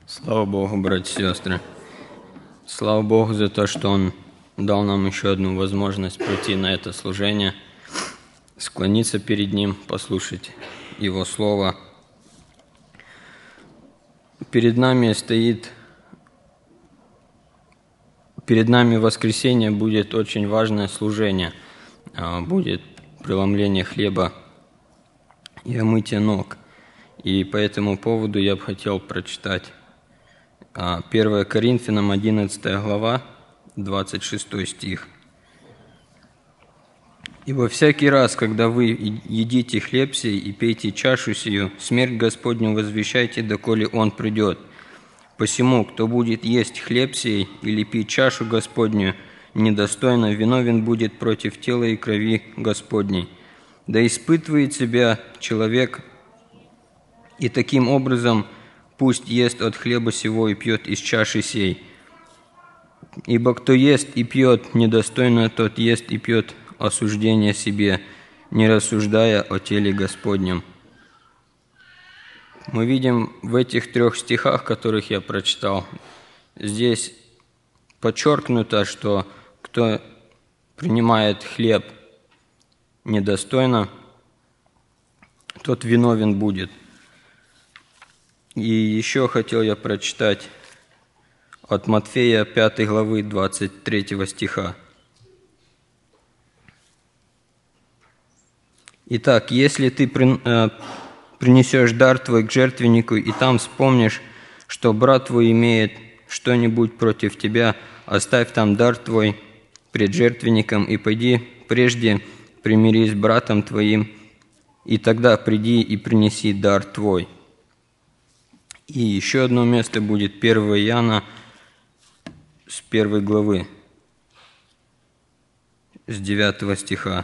Слава Богу, братья и сестры. Слава Богу за то, что Он дал нам еще одну возможность прийти на это служение, склониться перед Ним, послушать Его Слово. Перед нами в воскресенье будет очень важное служение. Будет преломление хлеба и омытие ног. И по этому поводу я бы хотел прочитать 1 Коринфянам 11 глава, 26 стих. «Ибо всякий раз, когда вы едите хлеб сей и пейте чашу сию, смерть Господню возвещайте, доколе Он придет. Посему, кто будет есть хлеб сей или пить чашу Господню недостойно, виновен будет против тела и крови Господней. Да испытывает себя человек, и таким образом пусть ест от хлеба сего и пьет из чаши сей. Ибо кто ест и пьет недостойно, тот ест и пьет осуждение себе, не рассуждая о теле Господнем». Мы видим в этих 3 стихах, которых я прочитал, здесь подчеркнуто, что кто принимает хлеб недостойно, тот виновен будет. И еще хотел я прочитать от Матфея 5 главы 23 стиха. «Итак, если ты принесешь дар твой к жертвеннику, и там вспомнишь, что брат твой имеет что-нибудь против тебя, оставь там дар твой пред жертвенником, и пойди прежде примирись с братом твоим, и тогда приди и принеси дар твой». И еще одно место будет 1 Иоанна с 1 главы, с 9 стиха.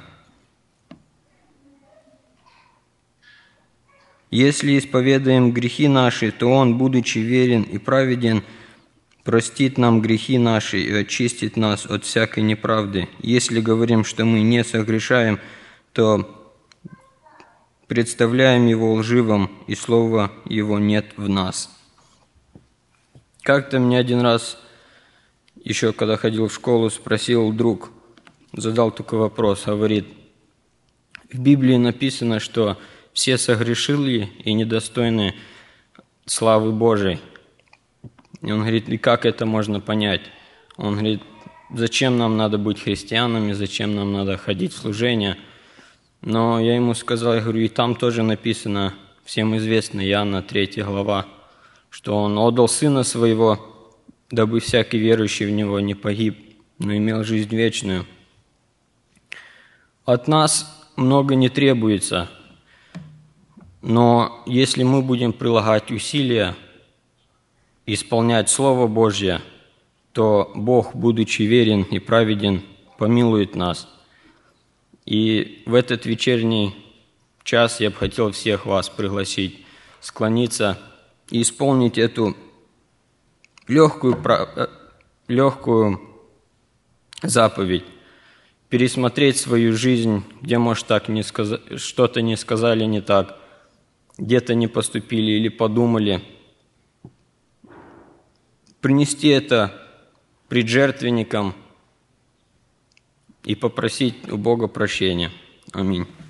«Если исповедаем грехи наши, то Он, будучи верен и праведен, простит нам грехи наши и очистит нас от всякой неправды. Если говорим, что мы не согрешаем, то представляем Его лживым, и слова Его нет в нас». Как-то мне один раз, еще когда ходил в школу, спросил друг, задал такой вопрос, говорит: в Библии написано, что все согрешили и недостойны славы Божией. И он говорит: и как это можно понять? Он говорит: зачем нам надо быть христианами, зачем нам надо ходить в служение? Но я ему сказал, я говорю, и там тоже написано, всем известно, Иоанна 3 глава, что Он отдал Сына Своего, дабы всякий верующий в Него не погиб, но имел жизнь вечную. От нас много не требуется, но если мы будем прилагать усилия, исполнять Слово Божье, то Бог, будучи верен и праведен, помилует нас. И в этот вечерний час я бы хотел всех вас пригласить склониться и исполнить эту легкую заповедь, пересмотреть свою жизнь, где, может, что-то не сказали не так, где-то не поступили или подумали, принести это пред жертвенником и попросить у Бога прощения. Аминь.